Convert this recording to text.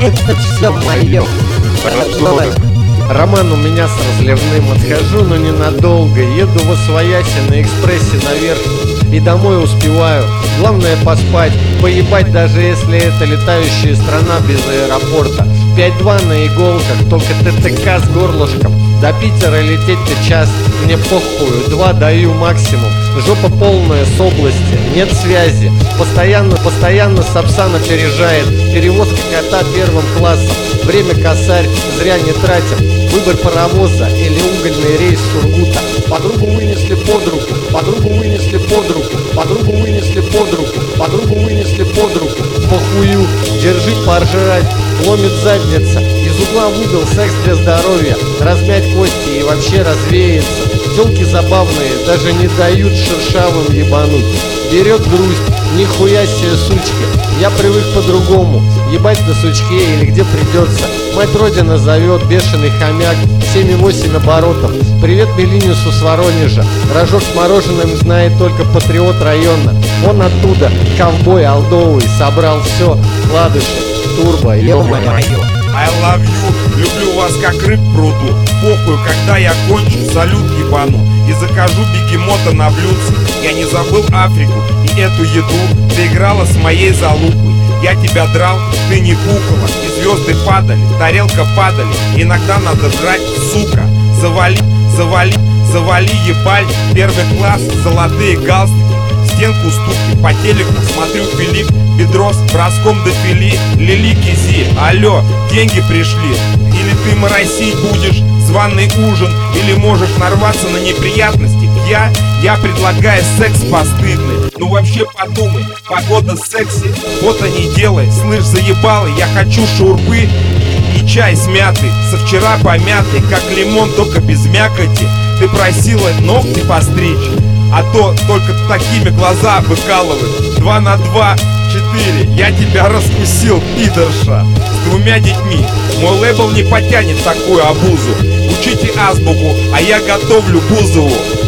Это все мое. Родной. Роман у меня с разливным. Отхожу, но ненадолго. Еду во свояси на экспрессе наверх. И домой успеваю. Главное поспать. Поебать, даже если это летающая страна без аэропорта. 5-2 на иголках, только ТТК с горлышком. До Питера лететь-то час, мне похую, 2 даю максимум. Жопа полная с области, нет связи. Постоянно Сапсан опережает. Перевозка кота первым классом. Время косарь, зря не тратим. Выбор паровоза или угольный рейс Сургута. Подругу вынесли под руку, подругу вынесли под руку, подругу вынесли под руку, подругу вынесли под руку. Похую, держи поржать, ломит задница. Из угла в угол секс для здоровья. Размять кости и вообще развеяться. Тёлки забавные, даже не дают шершавым ебануть. Берет грусть, нихуя себе сучки. Я привык по-другому, ебать на сучке или где придется. Мать родина зовет, бешеный хомяк, 7,8 оборотов. Привет Миллениусу с Воронежа. Рожок с мороженым знает только патриот района. Он оттуда, ковбой олдовый, собрал все, вкладыши, турбо, ё-моё. I love you, люблю вас как рыб в пруду. Похуй, когда я кончу, салют ебану. И закажу бегемота на блюдце. Я не забыл Африку и эту еду. Ты играла с моей залупой. Я тебя драл, ты не кукола. И звезды падали, тарелка падали. Иногда надо жрать, сука. Завали, завали, завали ебаль. Первый класс, золотые галстуки. В стенку стуки, по телеку смотрю Филипп Бедрос, броском до фили, Лили Кизи. Алло, деньги пришли. Или ты моросить будешь, званый ужин. Или можешь нарваться на неприятности. Я предлагаю секс постыдный. Ну вообще подумай, погода секси. Вот они делай, слышь, заебалы. Я хочу шаурмы и чай с мятой. Со вчера помятый, как лимон, только без мякоти. Ты просила ногти постричь, а то только такими глаза выкалывают. 2 на 2, 4. Я тебя раскусил, пидорша. С 2 детьми. Мой лейбл не потянет такую обузу. Учите азбуку, а я готовлю Бузову.